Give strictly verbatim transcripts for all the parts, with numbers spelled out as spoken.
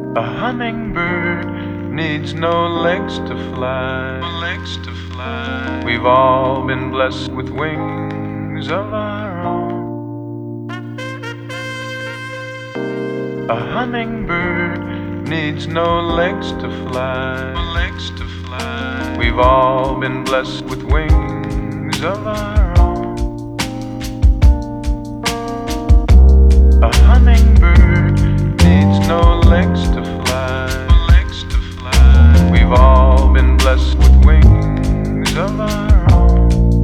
A hummingbird needs no legs to fly. Legs to fly. We've all been blessed with wings of our own. A hummingbird needs no legs to fly. Legs to fly. We've all been blessed with wings of our own. A hummingbird needs no legs to fly. Legs to fly. We've all been blessed with wings of our own.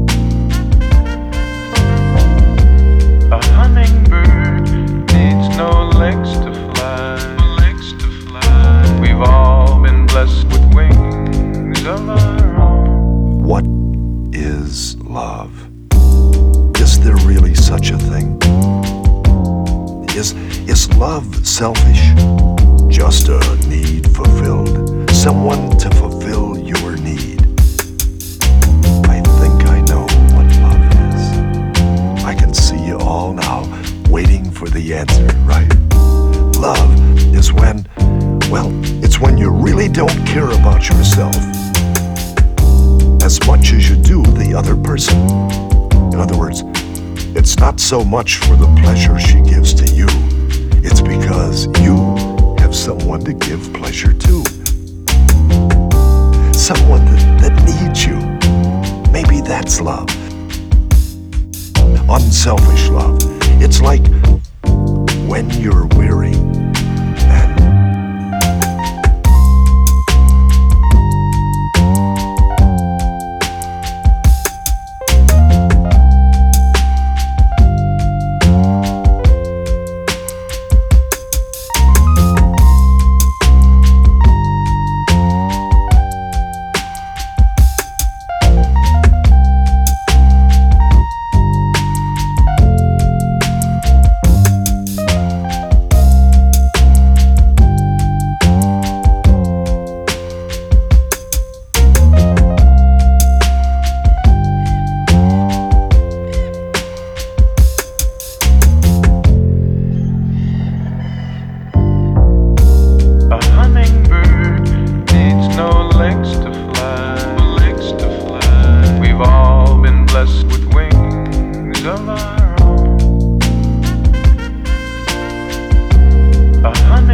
A hummingbird needs no legs to fly. Legs to fly. We've all been blessed with wings of our own. What is love? Is there really such a thing? Is, is love selfish? Just a need fulfilled? Someone to fulfill your need? I think I know what love is. I can see you all now, waiting for the answer, right? Love is when, well, it's when you really don't care about yourself as much as you do the other person. In other words, it's not so much for the pleasure she gives to you, it's because you have someone to give pleasure to. Someone that, that needs you. Maybe that's love. Unselfish love. It's like when you're weary and with wings of our own. A